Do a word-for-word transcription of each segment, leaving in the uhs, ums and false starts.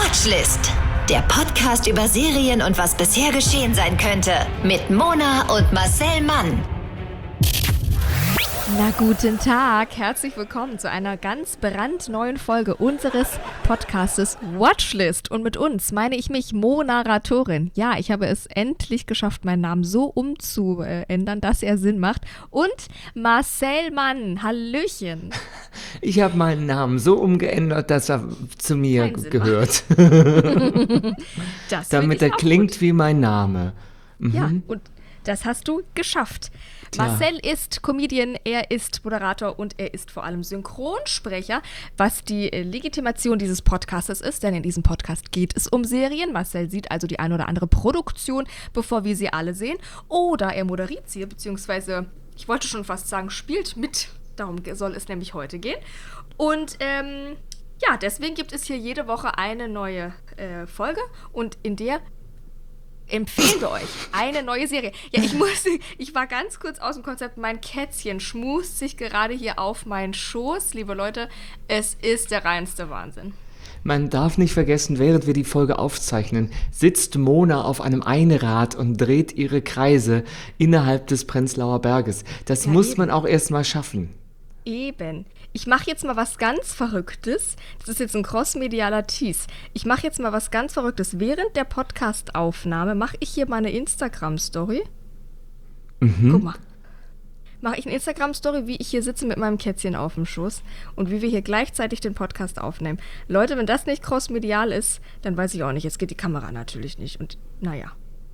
Watchlist. Der Podcast über Serien und was bisher geschehen sein könnte. Mit Mona und Marcel Mann. Na, guten Tag, herzlich willkommen zu einer ganz brandneuen Folge unseres Podcastes Watchlist. Und mit uns meine ich mich, Mo-Narratorin. Ja, ich habe es endlich geschafft, meinen Namen so umzuändern, dass er Sinn macht. Und Marcel Mann, Hallöchen. Ich habe meinen Namen so umgeändert, dass er zu mir gehört. Damit er klingt gut wie mein Name. Mhm. Ja, und das hast du geschafft. Tja. Marcel ist Comedian, er ist Moderator und er ist vor allem Synchronsprecher, was die Legitimation dieses Podcastes ist, denn in diesem Podcast geht es um Serien. Marcel sieht also die eine oder andere Produktion, bevor wir sie alle sehen. Oder er moderiert sie, beziehungsweise, ich wollte schon fast sagen, spielt mit. Darum soll es nämlich heute gehen. Und ähm, ja, deswegen gibt es hier jede Woche eine neue äh, Folge und in der empfehlen wir euch eine neue Serie. Ja, ich muss, ich war ganz kurz aus dem Konzept. Mein Kätzchen schmust sich gerade hier auf meinen Schoß. Liebe Leute, es ist der reinste Wahnsinn. Man darf nicht vergessen, während wir die Folge aufzeichnen, sitzt Mona auf einem Einrad und dreht ihre Kreise innerhalb des Prenzlauer Berges. Das ja, muss eben. man auch erst mal schaffen. Eben. Ich mache jetzt mal was ganz Verrücktes. Das ist jetzt ein crossmedialer Tease. Ich mache jetzt mal was ganz Verrücktes. Während der Podcast-Aufnahme mache ich hier mal eine Instagram-Story. Mhm. Guck mal. Mache ich eine Instagram-Story, wie ich hier sitze mit meinem Kätzchen auf dem Schoß und wie wir hier gleichzeitig den Podcast aufnehmen. Leute, wenn das nicht crossmedial ist, dann weiß ich auch nicht. Jetzt geht die Kamera natürlich nicht und naja.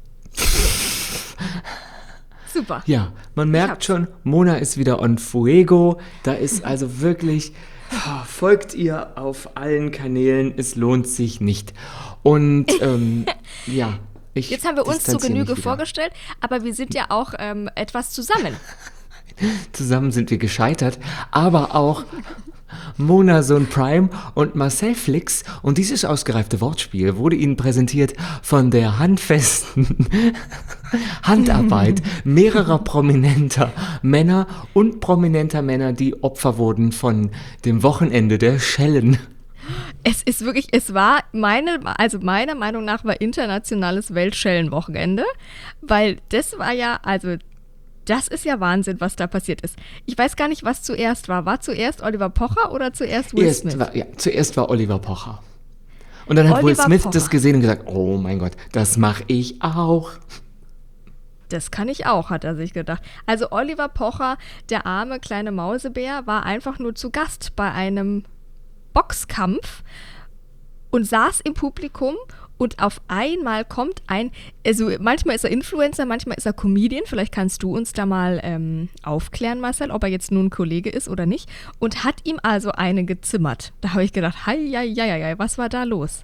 Super. Ja, man merkt schon, Mona ist wieder on fuego. Da ist also wirklich, oh, folgt ihr auf allen Kanälen, es lohnt sich nicht. Und ähm, ja, ich Jetzt haben wir uns zu Genüge vorgestellt, aber wir sind ja auch ähm, etwas zusammen. Zusammen sind wir gescheitert, aber auch Mona Sohn Prime und Marcel Flix. Und dieses ausgereifte Wortspiel wurde Ihnen präsentiert von der handfesten Handarbeit mehrerer prominenter Männer und prominenter Männer, die Opfer wurden von dem Wochenende der Schellen. Es ist wirklich, es war meine, also meiner Meinung nach war internationales Weltschellenwochenende, weil das war ja, also das ist ja Wahnsinn, was da passiert ist. Ich weiß gar nicht, was zuerst war. War zuerst Oliver Pocher oder zuerst Will Erst Smith? War, ja, zuerst war Oliver Pocher. Und dann hat Oliver Will Smith Pocher. das gesehen und gesagt, oh mein Gott, das mache ich auch. Das kann ich auch, hat er sich gedacht. Also Oliver Pocher, der arme kleine Mausebär, war einfach nur zu Gast bei einem Boxkampf und saß im Publikum. Und auf einmal kommt ein, also manchmal ist er Influencer, manchmal ist er Comedian. Vielleicht kannst du uns da mal ähm, aufklären, Marcel, ob er jetzt nun ein Kollege ist oder nicht. Und hat ihm also eine gezimmert. Da habe ich gedacht, hei, hei, hei, hei, was war da los?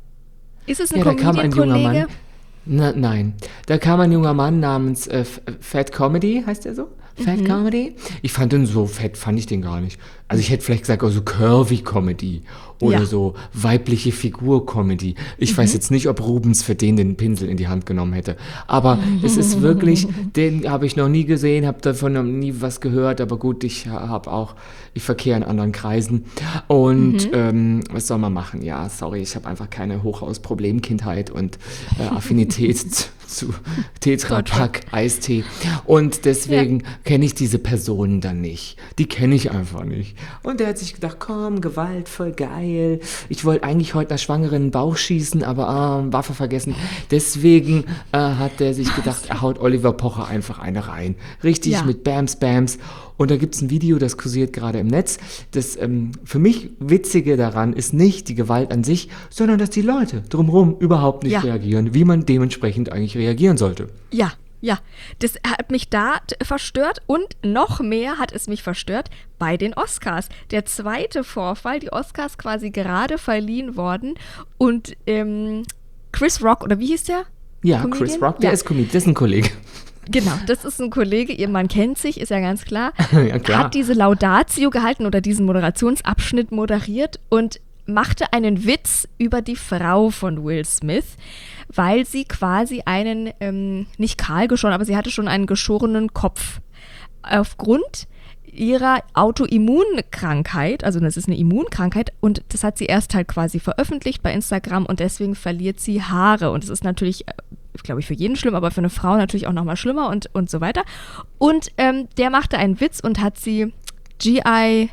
Ist es ein ja, Comedian-Kollege? Na, nein, da kam ein junger Mann namens äh, Fat Comedy, heißt er so? Fat mhm. Comedy? Ich fand den so fett, fand ich den gar nicht. Also ich hätte vielleicht gesagt, also Curvy Comedy oder ja. so weibliche Figur-Comedy. Ich mhm. weiß jetzt nicht, ob Rubens für den den Pinsel in die Hand genommen hätte. Aber es ist wirklich, den habe ich noch nie gesehen, habe davon noch nie was gehört. Aber gut, ich habe auch, ich verkehre in anderen Kreisen. Und mhm. ähm, was soll man machen? Ja, sorry, ich habe einfach keine Hochhaus-Problemkindheit und äh, Affinität zu, zu Tetra Pak, Eistee. Und deswegen ja. kenne ich diese Personen dann nicht. Die kenne ich einfach nicht. Und der hat sich gedacht, komm, Gewalt, voll geil. Ich wollte eigentlich heute einer Schwangeren in den Bauch schießen, aber ah, Waffe vergessen. Deswegen äh, hat der sich gedacht, er haut Oliver Pocher einfach eine rein. Richtig ja. mit Bams, Bams. Und da gibt es ein Video, das kursiert gerade im Netz. Das ähm, für mich Witzige daran ist nicht die Gewalt an sich, sondern dass die Leute drumherum überhaupt nicht ja. reagieren, wie man dementsprechend eigentlich reagieren sollte. Ja. Ja, das hat mich da verstört und noch mehr hat es mich verstört bei den Oscars. Der zweite Vorfall, die Oscars quasi gerade verliehen worden und ähm, Chris Rock, oder wie hieß der? Ja, Comedian? Chris Rock, der ja. ist Comedian, das ist ein Kollege. Genau, das ist ein Kollege, ihr Mann kennt sich, ist ja ganz klar. Ja, klar. Hat diese Laudatio gehalten oder diesen Moderationsabschnitt moderiert und machte einen Witz über die Frau von Will Smith, weil sie quasi einen, ähm, nicht kahl geschoren, aber sie hatte schon einen geschorenen Kopf. Aufgrund ihrer Autoimmunkrankheit, also das ist eine Immunkrankheit und das hat sie erst halt quasi veröffentlicht bei Instagram und deswegen verliert sie Haare und es ist natürlich, glaube ich, für jeden schlimm, aber für eine Frau natürlich auch nochmal schlimmer und, und so weiter. Und ähm, der machte einen Witz und hat sie G I.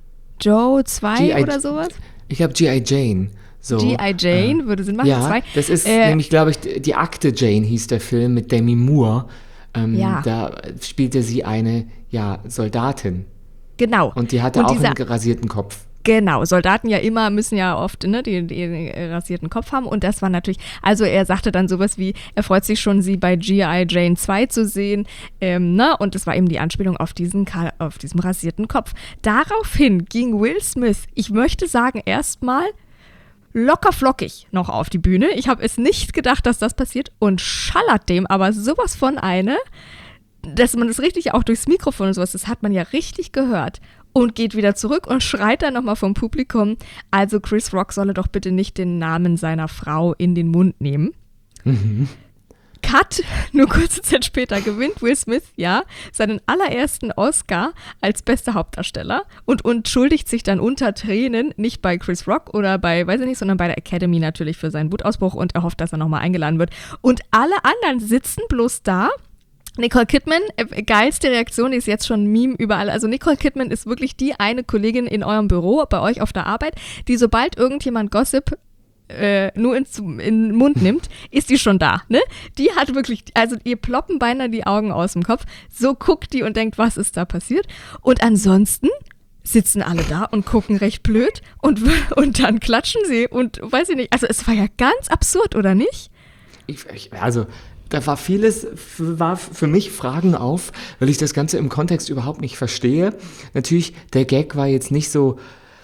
Joe zwei G I oder sowas? Ich habe G I. Jane. So, G I. Jane, äh, würde Sinn machen, ja, zwei. Das ist äh, nämlich, glaube ich, die Akte Jane hieß der Film mit Demi Moore. Ähm, ja. Da spielte sie eine ja, Soldatin. Genau. Und die hatte und auch dieser, einen rasierten Kopf. Genau, Soldaten ja immer, müssen ja oft ne, den, den rasierten Kopf haben und das war natürlich, also er sagte dann sowas wie, er freut sich schon, sie bei G I. Jane zwei zu sehen, ähm, ne, und das war eben die Anspielung auf diesen, auf diesem rasierten Kopf. Daraufhin ging Will Smith, ich möchte sagen, erstmal locker flockig noch auf die Bühne, ich habe es nicht gedacht, dass das passiert und schallert dem aber sowas von eine, dass man das richtig auch durchs Mikrofon und sowas, das hat man ja richtig gehört. Und geht wieder zurück und schreit dann nochmal vom Publikum, also Chris Rock solle doch bitte nicht den Namen seiner Frau in den Mund nehmen. Mhm. Cut, nur kurze Zeit später gewinnt Will Smith, ja, seinen allerersten Oscar als bester Hauptdarsteller und entschuldigt sich dann unter Tränen, nicht bei Chris Rock oder bei, weiß ich nicht, sondern bei der Academy natürlich für seinen Wutausbruch und er hofft, dass er nochmal eingeladen wird. Und alle anderen sitzen bloß da. Nicole Kidman, äh, geilste Reaktion, die ist jetzt schon ein Meme überall. Also Nicole Kidman ist wirklich die eine Kollegin in eurem Büro, bei euch auf der Arbeit, die sobald irgendjemand Gossip äh, nur ins, in den Mund nimmt, ist die schon da, ne? Die hat wirklich, also ihr ploppen beinahe die Augen aus dem Kopf. So guckt die und denkt, was ist da passiert? Und ansonsten sitzen alle da und gucken recht blöd und, und dann klatschen sie und weiß ich nicht. Also es war ja ganz absurd, oder nicht? Ich, ich, also da war vieles, für, war für mich Fragen auf, weil ich das Ganze im Kontext überhaupt nicht verstehe. Natürlich, der Gag war jetzt nicht so,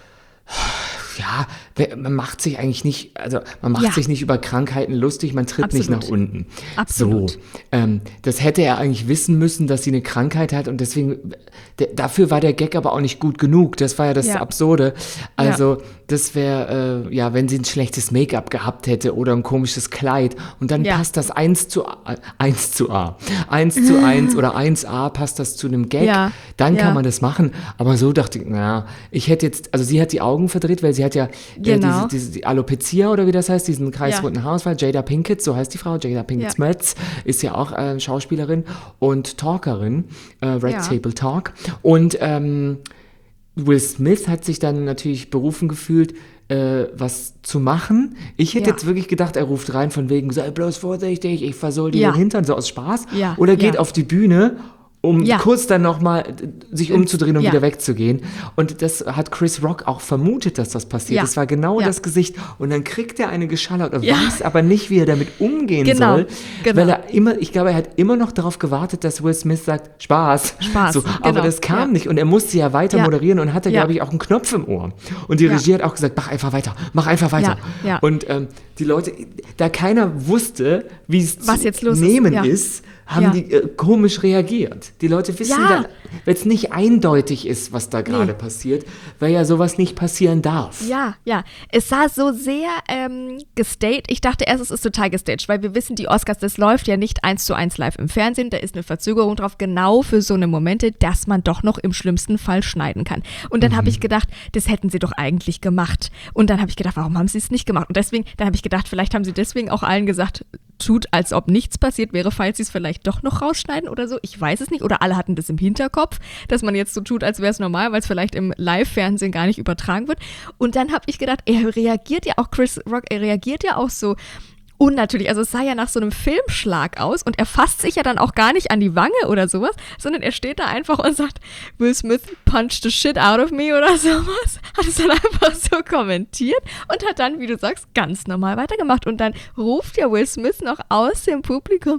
ja, man macht sich eigentlich nicht, also man macht ja. sich nicht über Krankheiten lustig, man tritt Absolut. nicht nach unten. Absolut. So, ähm, das hätte er eigentlich wissen müssen, dass sie eine Krankheit hat und deswegen, der, dafür war der Gag aber auch nicht gut genug, das war ja das ja. Absurde. Also, ja. das wäre, äh, ja, wenn sie ein schlechtes Make-up gehabt hätte oder ein komisches Kleid und dann ja. passt das eins zu A, eins zu A, eins zu eins oder eins A passt das zu einem Gag, ja. dann ja. kann man das machen, aber so dachte ich, naja, ich hätte jetzt, also sie hat die Augen verdreht, weil sie hat ja Genau. Äh, diese, diese Alopecia oder wie das heißt, diesen kreisrunden ja. Haarausfall. Jada Pinkett, so heißt die Frau, Jada Pinkett ja. Smith, ist ja auch äh, Schauspielerin und Talkerin, äh, Red ja. Table Talk. Und ähm, Will Smith hat sich dann natürlich berufen gefühlt, äh, was zu machen. Ich hätte ja. jetzt wirklich gedacht, er ruft rein von wegen, sei bloß vorsichtig, ich versohl dir ja. den Hintern, so aus Spaß. Ja. Oder geht ja. auf die Bühne, um ja. kurz dann nochmal sich umzudrehen und ja. wieder wegzugehen. Und das hat Chris Rock auch vermutet, dass das passiert. Ja. Das war genau ja. das Gesicht. Und dann kriegt er eine geschallert und ja. weiß aber nicht, wie er damit umgehen genau. soll. Genau. Weil er immer, ich glaube, er hat immer noch darauf gewartet, dass Will Smith sagt, Spaß. Spaß. So, genau. aber das kam ja. nicht. Und er musste ja weiter ja. moderieren und hatte, ja. glaube ich, auch einen Knopf im Ohr. Und die Regie ja. hat auch gesagt, mach einfach weiter, mach einfach weiter. Ja. Ja. Und ähm, die Leute, da keiner wusste, wie es Was zu jetzt los nehmen ist, ja. ist, haben ja. die äh, komisch reagiert. Die Leute wissen ja. dann, wenn es nicht eindeutig ist, was da gerade nee. passiert, weil ja sowas nicht passieren darf. Ja, ja. Es sah so sehr ähm, gestaged. Ich dachte erst, es ist total gestaged, weil wir wissen, die Oscars, das läuft ja nicht eins zu eins live im Fernsehen. Da ist eine Verzögerung drauf, genau für so eine Momente, dass man doch noch im schlimmsten Fall schneiden kann. Und dann mhm. habe ich gedacht, das hätten sie doch eigentlich gemacht. Und dann habe ich gedacht, warum haben sie es nicht gemacht? Und deswegen, dann habe ich gedacht, vielleicht haben sie deswegen auch allen gesagt, tut, als ob nichts passiert wäre, falls sie es vielleicht doch noch rausschneiden oder so. Ich weiß es nicht. Oder alle hatten das im Hinterkopf, dass man jetzt so tut, als wäre es normal, weil es vielleicht im Live-Fernsehen gar nicht übertragen wird. Und dann habe ich gedacht, er reagiert ja auch, Chris Rock, er reagiert ja auch so unnatürlich. Also es sah ja nach so einem Filmschlag aus und er fasst sich ja dann auch gar nicht an die Wange oder sowas, sondern er steht da einfach und sagt, Will Smith punched the shit out of me oder sowas. Hat es dann einfach so kommentiert und hat dann, wie du sagst, ganz normal weitergemacht. Und dann ruft ja Will Smith noch aus dem Publikum,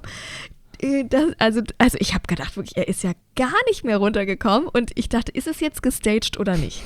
Das, also, also ich habe gedacht, wirklich, er ist ja gar nicht mehr runtergekommen und ich dachte, ist es jetzt gestaged oder nicht?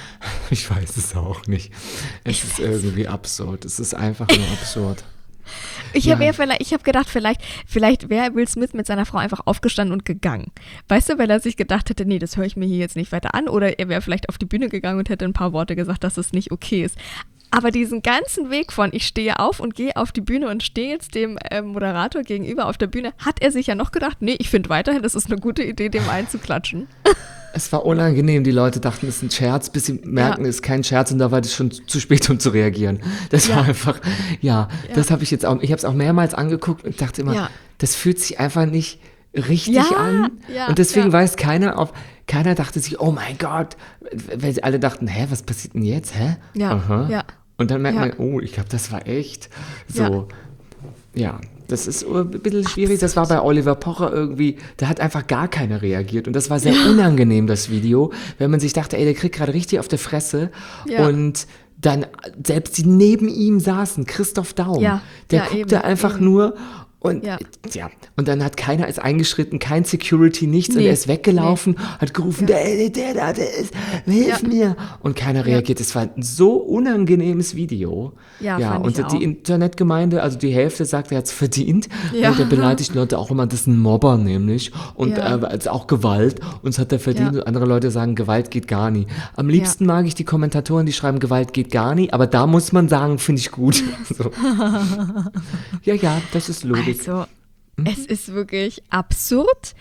Ich weiß es auch nicht. Es ich ist irgendwie absurd. Es ist einfach nur absurd. Ich habe hab gedacht, vielleicht, vielleicht wäre Will Smith mit seiner Frau einfach aufgestanden und gegangen. Weißt du, weil er sich gedacht hätte, nee, das höre ich mir hier jetzt nicht weiter an. Oder er wäre vielleicht auf die Bühne gegangen und hätte ein paar Worte gesagt, dass es nicht okay ist. Aber diesen ganzen Weg von, ich stehe auf und gehe auf die Bühne und stehe jetzt dem äh, Moderator gegenüber auf der Bühne, hat er sich ja noch gedacht, nee, ich finde weiterhin, das ist eine gute Idee, dem einzuklatschen. Es war unangenehm, die Leute dachten, es ist ein Scherz, bis sie merken, Ja. es ist kein Scherz und da war das schon zu spät, um zu reagieren. Das Ja. war einfach, ja, Ja. das habe ich jetzt auch, ich habe es auch mehrmals angeguckt und dachte immer, Ja. das fühlt sich einfach nicht richtig Ja, an. ja, und deswegen ja. weiß keiner, ob, keiner dachte sich, oh mein Gott, weil sie alle dachten, hä, was passiert denn jetzt, hä? Ja, Aha. ja. Und dann merkt Ja. man, oh, ich glaube, das war echt so, ja. Das ist ein bisschen schwierig. Das war bei Oliver Pocher irgendwie, der hat einfach gar keiner reagiert. Und das war sehr unangenehm, das Video, wenn man sich dachte, ey, der kriegt gerade richtig auf der Fresse. Ja. Und dann selbst die neben ihm saßen, Christoph Daum, Ja. der Ja, guckte eben, einfach eben. nur und Ja. ja. Und dann hat keiner ist eingeschritten, kein Security, nichts. Und Nee. er ist weggelaufen, hat gerufen, der, der da, der ist, hilf Ja. mir. Und keiner reagiert. Es war ein so unangenehmes Video. Ja, ja fand und ich auch. die Internetgemeinde, also die Hälfte sagt, er hat es verdient. Ja. Und der beleidigt Leute auch immer, das ist ein Mobber nämlich. Und Ja. äh, also auch Gewalt. Und es hat er verdient. Ja. Und andere Leute sagen, Gewalt geht gar nie. Am liebsten mag ich die Kommentatoren, die schreiben, Gewalt geht gar nie. Aber da muss man sagen, finde ich gut. So. Ja, ja, das ist Logik. Also, es ist wirklich absurd.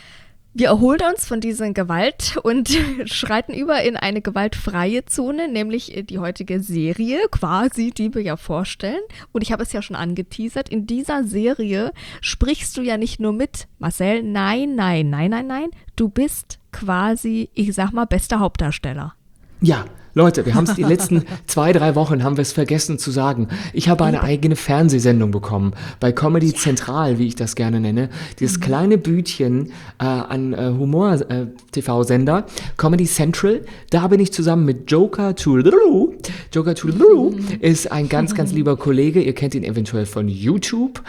Wir erholen uns von dieser Gewalt und schreiten über in eine gewaltfreie Zone, nämlich die heutige Serie quasi, die wir ja vorstellen. Und ich habe es ja schon angeteasert, in dieser Serie sprichst du ja nicht nur mit, Marcel, nein, nein, nein, nein, nein, du bist quasi, ich sag mal, bester Hauptdarsteller. Ja, Leute, wir haben es die letzten zwei, drei Wochen, haben wir es vergessen zu sagen. Ich habe eine eigene Fernsehsendung bekommen, bei Comedy Central, wie ich das gerne nenne. Dieses kleine Bütchen äh, an äh, Humor-T V-Sender, Comedy Central. Da bin ich zusammen mit Joker Tululu. Joker Tululu ist ein ganz, ganz lieber Kollege. Ihr kennt ihn eventuell von YouTube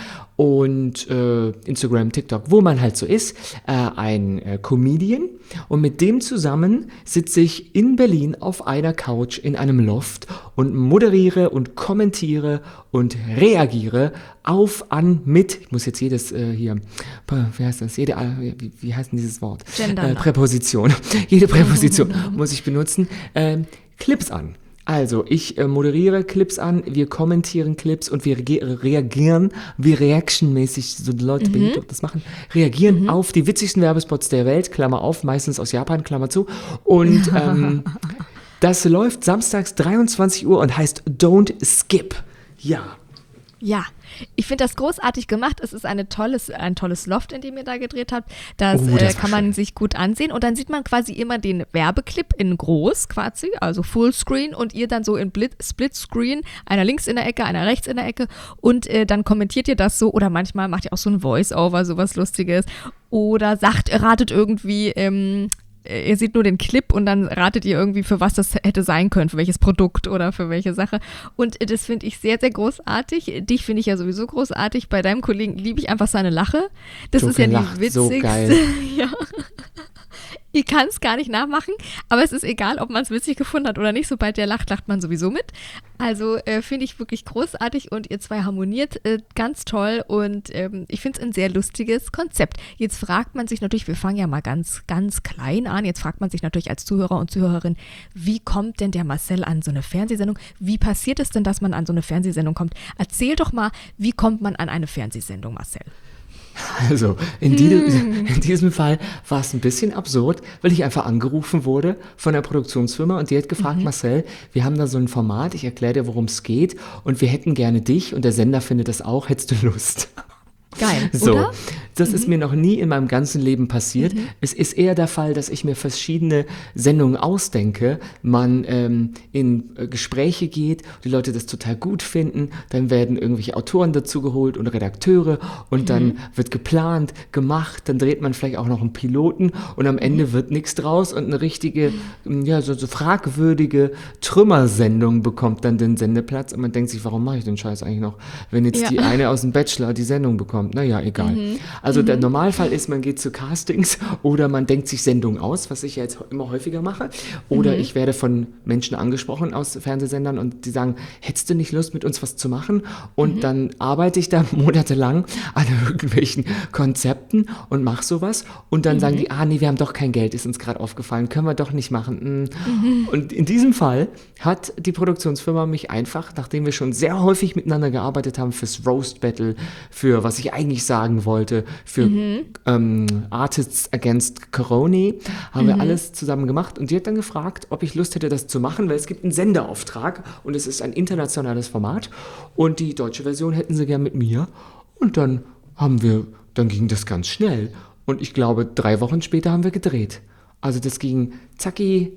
und äh, Instagram, TikTok, wo man halt so ist. Äh, ein äh, Comedian. Und mit dem zusammen sitze ich in Berlin auf einer Couch in einem Loft und moderiere und kommentiere und reagiere auf, an, mit, ich muss jetzt jedes äh, hier, wie heißt das, jede, äh, wie, wie heißt denn dieses Wort? Gendern. Äh, Präposition. Jede Präposition muss ich benutzen. Ähm, Clips an. Also, ich äh, moderiere Clips an, wir kommentieren Clips und wir rege- reagieren, wie reactionmäßig so die Leute, die das machen, reagieren auf die witzigsten Werbespots der Welt, Klammer auf, meistens aus Japan, Klammer zu. Und ähm, das läuft samstags dreiundzwanzig Uhr und heißt Don't Skip. Ja. Ja, ich finde das großartig gemacht. Es ist eine tolles, ein tolles Loft, in dem ihr da gedreht habt. Das, Oh, das äh, war kann man schön. sich gut ansehen. Und dann sieht man quasi immer den Werbeclip in groß quasi, also Fullscreen und ihr dann so in Blit- Splitscreen, einer links in der Ecke, einer rechts in der Ecke. Und äh, dann kommentiert ihr das so oder manchmal macht ihr auch so ein Voice-Over, sowas Lustiges. Oder sagt, ratet irgendwie, ähm, ihr seht nur den Clip und dann ratet ihr irgendwie, für was das hätte sein können, für welches Produkt oder für welche Sache. Und das finde ich sehr, sehr großartig. Dich finde ich ja sowieso großartig. Bei deinem Kollegen liebe ich einfach seine Lache. Das Joker ist ja die lacht witzigste. so geil. Ja. Ich kann es gar nicht nachmachen, aber es ist egal, ob man es witzig gefunden hat oder nicht. Sobald der lacht, lacht man sowieso mit. Also äh, finde ich wirklich großartig und ihr zwei harmoniert äh, ganz toll und ähm, ich finde es ein sehr lustiges Konzept. Jetzt fragt man sich natürlich, wir fangen ja mal ganz, ganz klein an. Jetzt fragt man sich natürlich als Zuhörer und Zuhörerin, wie kommt denn der Marcel an so eine Fernsehsendung? Wie passiert es denn, dass man an so eine Fernsehsendung kommt? Erzähl doch mal, wie kommt man an eine Fernsehsendung, Marcel? Also, in, die, in diesem Fall war es ein bisschen absurd, weil ich einfach angerufen wurde von der Produktionsfirma und die hat gefragt, Marcel, wir haben da so ein Format, ich erkläre dir, worum es geht und wir hätten gerne dich und der Sender findet das auch, hättest du Lust? Geil, So, oder? das ist mir noch nie in meinem ganzen Leben passiert. Es ist eher der Fall, dass ich mir verschiedene Sendungen ausdenke, man ähm, in äh, Gespräche geht, die Leute das total gut finden, dann werden irgendwelche Autoren dazu geholt und Redakteure und dann wird geplant, gemacht, dann dreht man vielleicht auch noch einen Piloten und am Ende wird nichts draus und eine richtige, ja, so, so fragwürdige Trümmersendung bekommt dann den Sendeplatz und man denkt sich, warum mache ich den Scheiß eigentlich noch, wenn jetzt Ja. die eine aus dem Bachelor die Sendung bekommt? Naja, egal. Also der Normalfall ist, man geht zu Castings oder man denkt sich Sendungen aus, was ich ja jetzt immer häufiger mache. Oder ich werde von Menschen angesprochen aus Fernsehsendern und die sagen, hättest du nicht Lust, mit uns was zu machen? Und dann arbeite ich da monatelang an irgendwelchen Konzepten und mache sowas. Und dann sagen die, ah nee, wir haben doch kein Geld, ist uns gerade aufgefallen, können wir doch nicht machen. Mm. Und in diesem Fall hat die Produktionsfirma mich einfach, nachdem wir schon sehr häufig miteinander gearbeitet haben, fürs Roast Battle, für was ich eigentlich sagen wollte für mhm. ähm, Artists Against Corona, haben mhm. wir alles zusammen gemacht. Und die hat dann gefragt, ob ich Lust hätte, das zu machen, weil es gibt einen Sendeauftrag und es ist ein internationales Format. Und die deutsche Version hätten sie gern mit mir. Und dann haben wir, dann ging das ganz schnell. Und ich glaube, drei Wochen später haben wir gedreht. Also das ging zacki,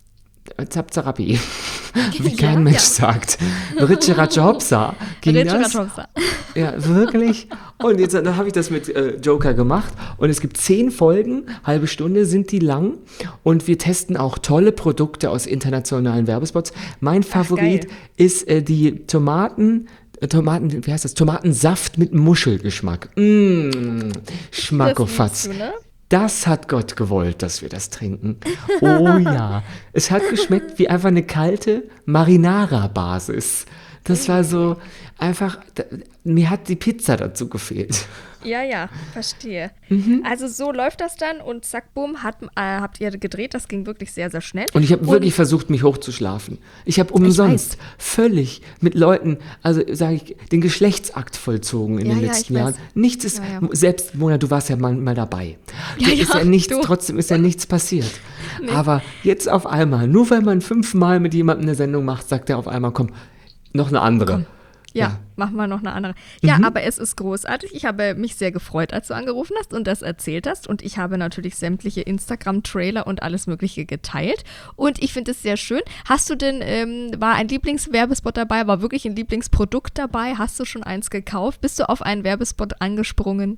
zap, zarappi, wie kein ja, Mensch ja. sagt. Ritsche, ratsche, hopsa ging Ritsche, das. Hopsa. Ja, wirklich. Und jetzt dann habe ich das mit äh, Joker gemacht. Und es gibt zehn Folgen, halbe Stunde sind die lang. Und wir testen auch tolle Produkte aus internationalen Werbespots. Mein Favorit Ach, ist äh, die Tomaten... Tomaten, wie heißt das? Tomatensaft mit Muschelgeschmack. Mmh, Schmackofatz. Das, ne? Das hat Gott gewollt, dass wir das trinken. Oh ja. Es hat geschmeckt wie einfach eine kalte Marinara-Basis. Das war so einfach, da, mir hat die Pizza dazu gefehlt. Ja, ja, verstehe. Mhm. Also so läuft das dann und zack, bumm, hat, äh, habt ihr gedreht. Das ging wirklich sehr, sehr schnell. Und ich habe wirklich versucht, mich hochzuschlafen. Ich habe umsonst völlig mit Leuten, also sage ich, den Geschlechtsakt vollzogen in ja, den letzten ja, Jahren. Nichts ist, ja, ja. selbst Mona, du warst ja mal, mal dabei. Ja, ja, ist ja nichts, trotzdem ist ja nichts passiert. Nee. Aber jetzt auf einmal, nur weil man fünfmal mit jemandem eine Sendung macht, sagt er auf einmal, komm, noch eine andere. Komm. Ja, ja, machen wir noch eine andere. Ja, mhm. aber es ist großartig. Ich habe mich sehr gefreut, als du angerufen hast und das erzählt hast. Und ich habe natürlich sämtliche Instagram-Trailer und alles Mögliche geteilt. Und ich finde es sehr schön. Hast du denn, ähm, war ein Lieblingswerbespot dabei? War wirklich ein Lieblingsprodukt dabei? Hast du schon eins gekauft? Bist du auf einen Werbespot angesprungen?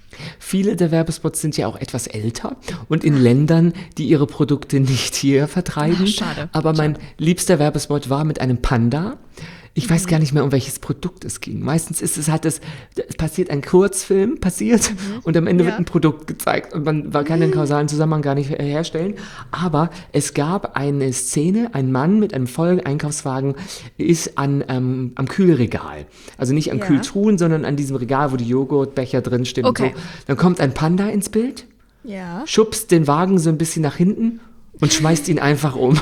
Viele der Werbespots sind ja auch etwas älter und in Ländern, die ihre Produkte nicht hier vertreiben. Ach, schade. Aber mein schade. liebster Werbespot war mit einem Panda. Ich weiß gar nicht mehr, um welches Produkt es ging. Meistens ist es halt das, es passiert ein Kurzfilm, passiert mhm. und am Ende ja. wird ein Produkt gezeigt und man kann den kausalen Zusammenhang gar nicht herstellen. Aber es gab eine Szene, ein Mann mit einem vollen Einkaufswagen ist an, ähm, am Kühlregal. Also nicht an ja. Kühltruhen, sondern an diesem Regal, wo die Joghurtbecher drinstehen okay. und so. Dann kommt ein Panda ins Bild, ja. schubst den Wagen so ein bisschen nach hinten und schmeißt ihn einfach um.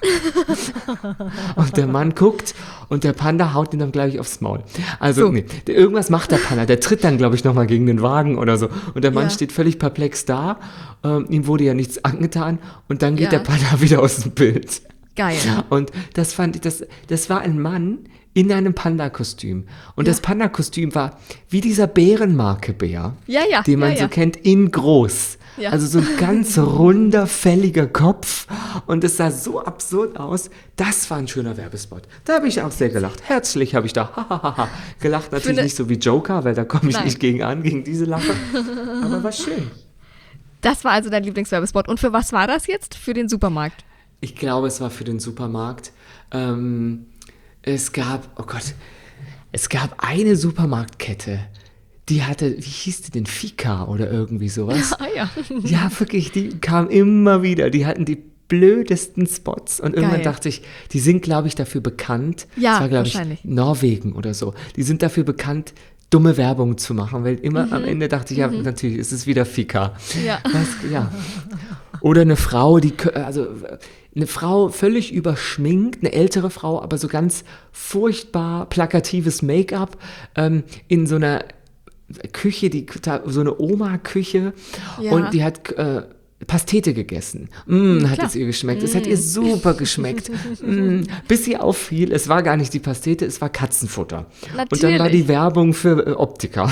Und der Mann guckt und der Panda haut ihn dann gleich aufs Maul. Also so. nee, irgendwas macht der Panda. Der tritt dann, glaube ich, nochmal gegen den Wagen oder so. Und der Mann ja. steht völlig perplex da. Ähm, ihm wurde ja nichts angetan. Und dann geht ja. der Panda wieder aus dem Bild. Geil. Und das fand ich, das, das war ein Mann in einem Panda-Kostüm. Und ja. das Panda-Kostüm war wie dieser Bärenmarke-Bär, ja, ja, den man ja, ja. so kennt, in groß. Ja. Also so ein ganz runder, fälliger Kopf. Und es sah so absurd aus. Das war ein schöner Werbespot. Da habe ich auch sehr gelacht. Herzlich habe ich da hahaha gelacht. Natürlich Finde, nicht so wie Joker, weil da komme ich nein. nicht gegen an, gegen diese Lache. Aber war schön. Das war also dein Lieblingswerbespot. Und für was war das jetzt? Für den Supermarkt? Ich glaube, es war für den Supermarkt. Ähm, es gab, oh Gott, es gab eine Supermarktkette. Die hatte, wie hieß die denn, Fika oder irgendwie sowas? Ah, ja. Ja, wirklich, die kam immer wieder. Die hatten die blödesten Spots. Und irgendwann Geil. dachte ich, die sind, glaube ich, dafür bekannt. Ja, das war, glaube wahrscheinlich. ich, Norwegen oder so. Die sind dafür bekannt, dumme Werbung zu machen. Weil immer mhm. am Ende dachte ich, ja, mhm. natürlich ist es wieder Fika. Ja. Was, ja. Oder eine Frau, die, also eine Frau völlig überschminkt, eine ältere Frau, aber so ganz furchtbar plakatives Make-up ähm, in so einer Küche, die, so eine Oma-Küche ja. und die hat äh, Pastete gegessen. Mm, hat es ihr geschmeckt. Mm. Es hat ihr super geschmeckt. mm, bis sie auffiel, es war gar nicht die Pastete, es war Katzenfutter. Natürlich. Und dann war die Werbung für äh, Optiker.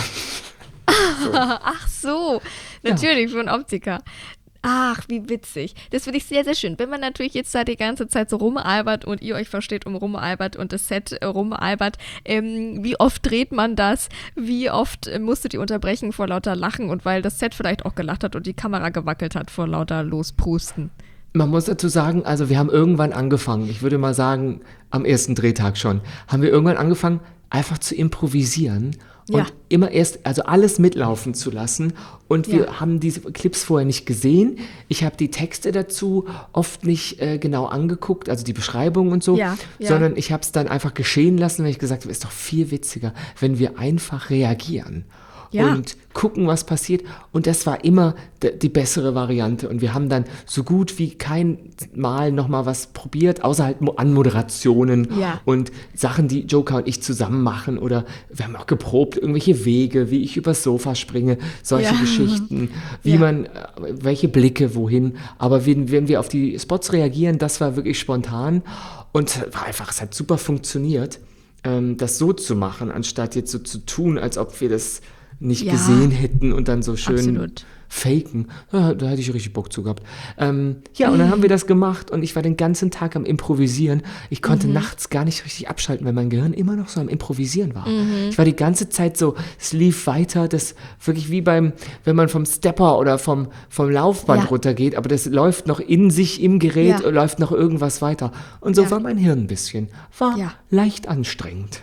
so. Ach so, natürlich ja. für einen Optiker. Ach, wie witzig. Das finde ich sehr, sehr schön. Wenn man natürlich jetzt da die ganze Zeit so rumalbert und ihr euch versteht um rumalbert und das Set rumalbert, ähm, wie oft dreht man das? Wie oft äh, musstet ihr unterbrechen vor lauter Lachen und weil das Set vielleicht auch gelacht hat und die Kamera gewackelt hat vor lauter Losprusten? Man muss dazu sagen, also wir haben irgendwann angefangen, ich würde mal sagen, am ersten Drehtag schon, haben wir irgendwann angefangen, einfach zu improvisieren. Und ja. immer erst, also alles mitlaufen zu lassen. Und wir ja. haben diese Clips vorher nicht gesehen. Ich habe die Texte dazu oft nicht äh, genau angeguckt, also die Beschreibung und so, ja. Ja. sondern ich habe es dann einfach geschehen lassen, weil ich gesagt habe, ist doch viel witziger, wenn wir einfach reagieren. Ja. und gucken, was passiert. Und das war immer d- die bessere Variante. Und wir haben dann so gut wie kein Mal nochmal was probiert, außer halt Mo- Anmoderationen Ja. und Sachen, die Joker und ich zusammen machen. Oder wir haben auch geprobt, irgendwelche Wege, wie ich übers Sofa springe, solche Ja. Geschichten, wie Ja. man, äh, welche Blicke wohin. Aber wenn, wenn wir auf die Spots reagieren, das war wirklich spontan. Und war einfach, es hat super funktioniert, ähm, das so zu machen, anstatt jetzt so zu tun, als ob wir das nicht Ja. gesehen hätten und dann so schön Absolut. faken. Ja, da hätte ich richtig Bock zu gehabt. Ähm, ja, und dann haben wir das gemacht und ich war den ganzen Tag am Improvisieren. Ich konnte Mhm. nachts gar nicht richtig abschalten, weil mein Gehirn immer noch so am Improvisieren war. Ich war die ganze Zeit so, es lief weiter, das wirklich wie beim, wenn man vom Stepper oder vom, vom Laufband Ja. runtergeht, aber das läuft noch in sich im Gerät, Ja. läuft noch irgendwas weiter. Und so Ja. war mein Hirn ein bisschen. War Ja. leicht anstrengend.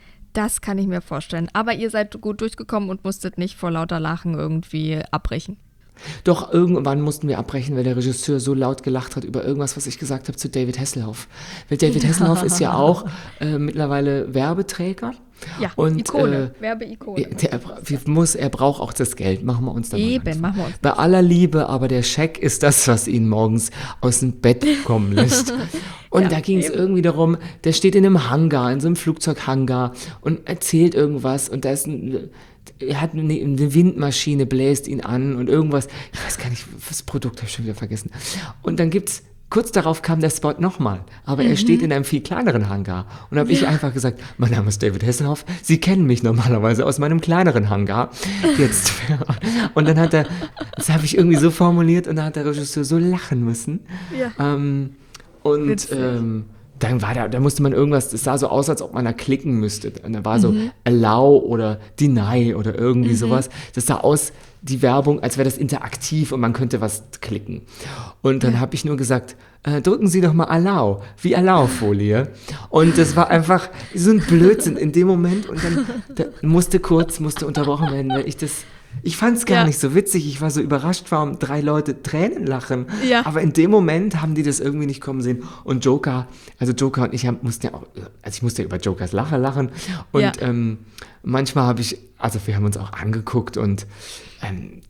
Das kann ich mir vorstellen. Aber ihr seid gut durchgekommen und musstet nicht vor lauter Lachen irgendwie abbrechen. Doch irgendwann mussten wir abbrechen, weil der Regisseur so laut gelacht hat über irgendwas, was ich gesagt habe zu David Hasselhoff. Weil David Hasselhoff ist ja auch äh, mittlerweile Werbeträger. Ja, und, Ikone, äh, Werbeikone. Der, er, muss, er braucht auch das Geld, machen wir uns da mal Eben, langsam. machen wir uns. Bei aller Liebe, aber der Scheck ist das, was ihn morgens aus dem Bett kommen lässt. Und Ja, da ging es eben. irgendwie darum, der steht in einem Hangar, in so einem Flugzeughangar und erzählt irgendwas und da ist ein, er hat eine, eine Windmaschine, bläst ihn an und irgendwas, ich weiß gar nicht, das Produkt habe ich schon wieder vergessen. Und dann gibt's kurz darauf kam der Spot nochmal, aber er steht in einem viel kleineren Hangar. Und habe ich einfach gesagt, mein Name ist David Hasselhoff, Sie kennen mich normalerweise aus meinem kleineren Hangar. Jetzt. Und dann hat er, das habe ich irgendwie so formuliert und dann hat der Regisseur so lachen müssen. Ja. Ähm, und Witzig. ähm, dann war da, da musste man irgendwas, das sah so aus, als ob man da klicken müsste. Und da war so Allow oder Deny oder irgendwie sowas. Das sah aus, die Werbung, als wäre das interaktiv und man könnte was klicken. Und dann habe ich nur gesagt, äh, drücken Sie doch mal Allow, wie Allow-Folie. Und das war einfach so ein Blödsinn in dem Moment. Und dann da musste kurz, musste unterbrochen werden, weil ich das... Ich fand es gar Ja. nicht so witzig. Ich war so überrascht, warum drei Leute Tränen lachen. Ja. Aber in dem Moment haben die das irgendwie nicht kommen sehen. Und Joker, also Joker und ich haben, mussten ja auch, also ich musste ja über Jokers Lache lachen. Und Ja. ähm, manchmal habe ich, also wir haben uns auch angeguckt und ähm,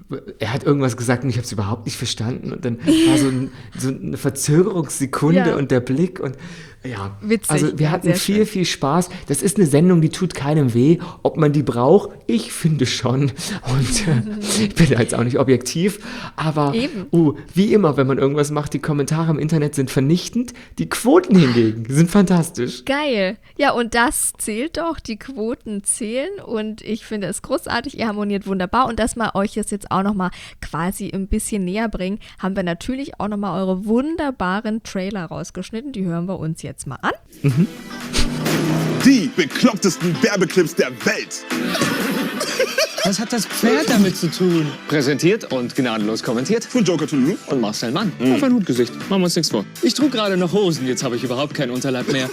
er hat irgendwas gesagt und ich habe es überhaupt nicht verstanden. Und dann war so, ein, so eine Verzögerungssekunde Ja. und der Blick und ja, Witzig. also wir Ja, hatten sehr viel, schön. viel Spaß. Das ist eine Sendung, die tut keinem weh. Ob man die braucht, ich finde schon. Und äh, ich bin da jetzt auch nicht objektiv. Aber Eben. uh, wie immer, wenn man irgendwas macht, die Kommentare im Internet sind vernichtend. Die Quoten hingegen sind fantastisch. Geil. Ja, und das zählt doch. Die Quoten zählen. Und ich finde es großartig. Ihr harmoniert wunderbar. Und dass wir euch das jetzt auch nochmal quasi ein bisschen näher bringen, haben wir natürlich auch nochmal eure wunderbaren Trailer rausgeschnitten. Die hören wir uns jetzt mal an. Die beklopptesten Werbeclips der Welt. Was hat das Pferd damit zu tun? Präsentiert und gnadenlos kommentiert Von Joker to Lulu. und Marcel Mann. Auf ein Hutgesicht. Machen wir uns nichts vor. Ich trug gerade noch Hosen, jetzt habe ich überhaupt keinen Unterleib mehr.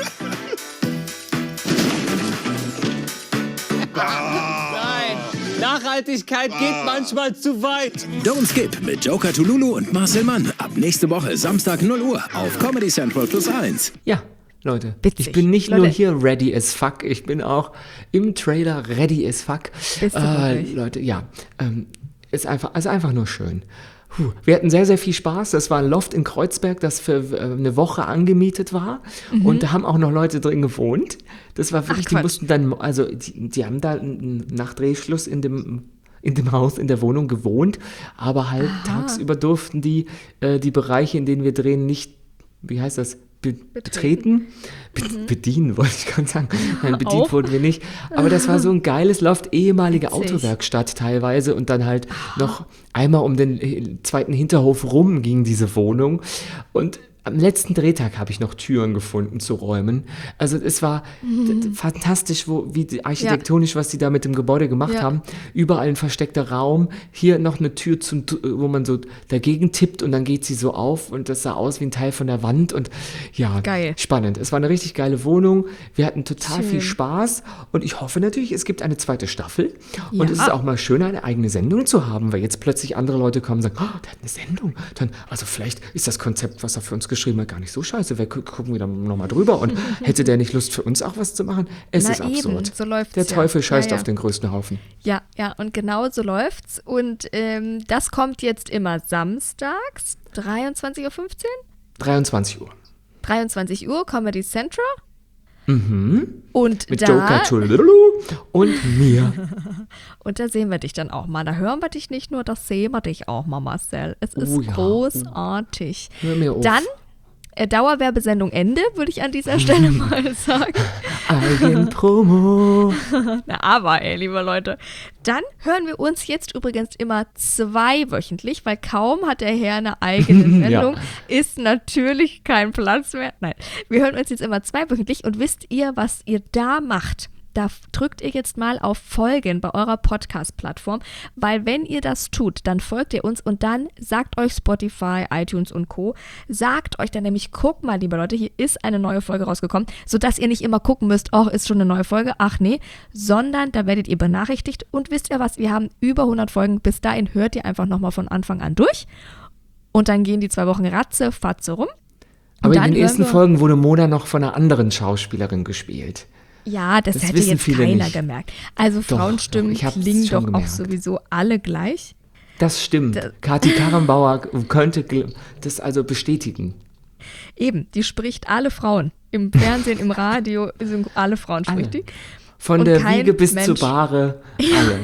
Nein, Nachhaltigkeit geht manchmal zu weit. Don't Skip mit Joker Tululu und Marcel Mann. Ab nächste Woche Samstag null Uhr auf Comedy Central Plus eins. Ja, Leute, Witzig. ich bin nicht Leute. nur hier ready as fuck, ich bin auch im Trailer ready as fuck. Bist du äh, wirklich? Leute, ja, ähm, ist einfach, also einfach nur schön. Puh, wir hatten sehr, sehr viel Spaß. Das war ein Loft in Kreuzberg, das für äh, eine Woche angemietet war. Und da haben auch noch Leute drin gewohnt. Das war wirklich, die Quatsch. mussten dann, also die, die haben da n- nach Drehschluss in dem in dem Haus, in der Wohnung gewohnt, aber halt tagsüber durften die äh, die Bereiche, in denen wir drehen, nicht, wie heißt das, be betreten? Be Bedienen, wollte ich gerade sagen. Nein, bedient Auch? wurden wir nicht. Aber das war so ein geiles Loft, ehemalige Witzig. Autowerkstatt teilweise und dann halt noch einmal um den äh, zweiten Hinterhof rum ging diese Wohnung und am letzten Drehtag habe ich noch Türen gefunden zu räumen. Also es war d- d- fantastisch, wo, wie die architektonisch, was sie da mit dem Gebäude gemacht Ja. haben. Überall ein versteckter Raum. Hier noch eine Tür, zum, wo man so dagegen tippt und dann geht sie so auf und das sah aus wie ein Teil von der Wand. Und ja, Geil. spannend. Es war eine richtig geile Wohnung. Wir hatten total Schön. viel Spaß und ich hoffe natürlich, es gibt eine zweite Staffel. Und Ja. es ist auch mal schön, eine eigene Sendung zu haben, weil jetzt plötzlich andere Leute kommen und sagen, oh, der hat eine Sendung. Dann, also vielleicht ist das Konzept, was er für uns geschrieben hat, gar nicht so scheiße, wir gu- gucken wieder nochmal drüber und hätte der nicht Lust für uns auch was zu machen? Es Na ist eben, absurd. so läuft's der ja. Teufel scheißt Ja, ja. auf den größten Haufen. Ja, ja, und genau so läuft's. Und ähm, das kommt jetzt immer samstags, dreiundzwanzig Uhr fünfzehn? dreiundzwanzig Uhr. dreiundzwanzig Uhr, Comedy Central. Mhm. Und Mit da, Joker Tululu und mir. und da sehen wir dich dann auch mal. Da hören wir dich nicht nur, das sehen wir dich auch mal, Marcel. Es ist Oh ja. großartig. Hör mir auf. Dann äh, Dauerwerbesendung Ende, würde ich an dieser Stelle mal sagen. Eigenpromo. Na, aber ey, liebe Leute, dann hören wir uns jetzt übrigens immer zweiwöchentlich, weil kaum hat der Herr eine eigene Ja. Sendung, ist natürlich kein Platz mehr. Nein, wir hören uns jetzt immer zweiwöchentlich und wisst ihr, was ihr da macht? Da drückt ihr jetzt mal auf Folgen bei eurer Podcast-Plattform, weil wenn ihr das tut, dann folgt ihr uns und dann sagt euch Spotify, iTunes und Co., sagt euch dann nämlich, guck mal, liebe Leute, hier ist eine neue Folge rausgekommen, sodass ihr nicht immer gucken müsst, oh, ist schon eine neue Folge, ach nee, sondern da werdet ihr benachrichtigt und wisst ihr was, wir haben über hundert Folgen, bis dahin hört ihr einfach nochmal von Anfang an durch und dann gehen die zwei Wochen ratze, fatze rum. Und Aber in dann den hören ersten wir- Folgen wurde Mona noch von einer anderen Schauspielerin gespielt. Ja, das, Das hätte wissen jetzt viele keiner nicht. gemerkt. Also Doch, Frauenstimmen doch, ich hab's klingen schon doch auch gemerkt. sowieso alle gleich. Das stimmt. Das- Kathi Karrenbauer könnte gl- das also bestätigen. Eben, die spricht alle Frauen. Im Fernsehen, im Radio, sind alle Frauen Alle. spricht die. Von Und der kein Wiege bis Mensch- zur Bahre, alle.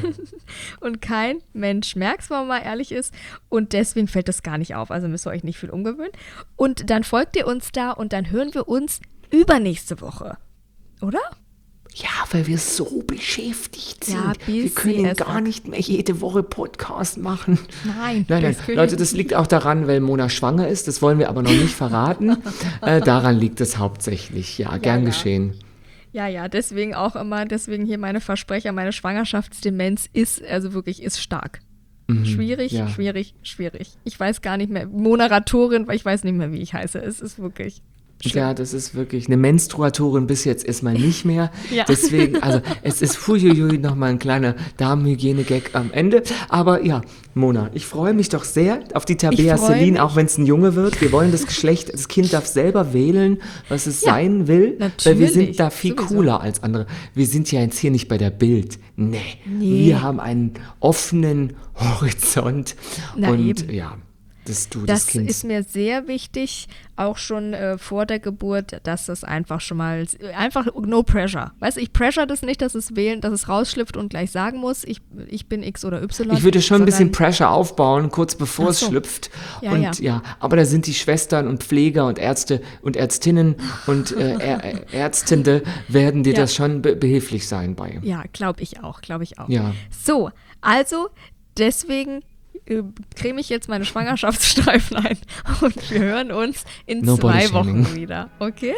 Und kein Mensch merkt es, wenn man mal ehrlich ist. Und deswegen fällt das gar nicht auf. Also müsst ihr euch nicht viel umgewöhnen. Und dann folgt ihr uns da und dann hören wir uns übernächste Woche. Oder? Ja, weil wir so beschäftigt sind. Ja, wir busy können as gar fuck. nicht mehr jede Woche Podcast machen. Nein, Nein, nein. das können Leute, wir das liegt auch daran, weil Mona schwanger ist. Das wollen wir aber noch nicht verraten. äh, daran liegt es hauptsächlich. Ja, gern ja. geschehen. Ja, ja, deswegen auch immer, deswegen hier meine Versprecher, meine Schwangerschaftsdemenz ist, also wirklich, ist stark. Schwierig, ja. schwierig, schwierig. Ich weiß gar nicht mehr, Moderatorin, weil ich weiß nicht mehr, wie ich heiße. Es ist wirklich schlimm. Ja, das ist wirklich eine Menstruatorin bis jetzt erstmal nicht mehr. Ja. Deswegen, also es ist huiuiui nochmal ein kleiner Damenhygiene-Gag am Ende. Aber ja, Mona, ich freue mich doch sehr auf die Tabea Ich freu Celine, mich. auch wenn es ein Junge wird. Wir wollen das Geschlecht, das Kind darf selber wählen, was es Ja, sein will. Weil wir natürlich, sind da viel sowieso. cooler als andere. Wir sind ja jetzt hier nicht bei der Bild. Nee. Nee. Wir haben einen offenen Horizont. Na und eben. ja, dass du das, Das Kind. ist mir sehr wichtig, auch schon äh, vor der Geburt, dass das einfach schon mal, einfach no pressure. Weißt du, ich pressure das nicht, dass es wählen, dass es rausschlüpft und gleich sagen muss, ich, ich bin X oder Y. Ich würde schon ein bisschen sondern- Pressure aufbauen, kurz bevor Ach es so. schlüpft. Ja, und ja. ja. aber da sind die Schwestern und Pfleger und Ärzte und Ärztinnen und äh, Ä- Ärztende werden dir Ja. das schon be behilflich sein bei. Ja, glaube ich auch, glaube ich auch. Ja. So, also deswegen äh, creme ich jetzt meine Schwangerschaftsstreifen ein und wir hören uns in No zwei body Wochen shaming. wieder. Okay?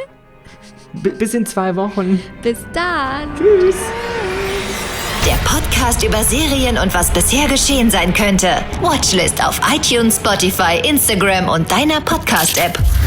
B bis in zwei Wochen. Bis dann. Tschüss. Der Podcast über Serien und was bisher geschehen sein könnte. Watchlist auf iTunes, Spotify, Instagram und deiner Podcast-App.